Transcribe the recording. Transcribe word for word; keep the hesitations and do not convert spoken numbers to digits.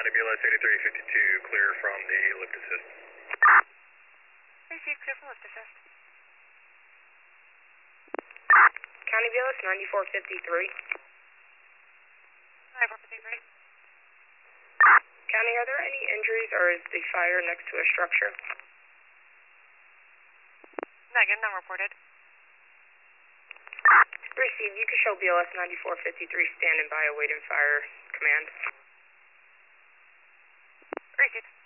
County B L S eighty-three fifty-two, clear from the lift assist. Receive, clear from lift assist. County B L S ninety-four fifty-three. ninety-four fifty-three. County, are there any injuries or is the fire next to a structure? Negative, none reported. Receive, you can show B L S ninety-four fifty-three standing by awaiting fire command. Receive.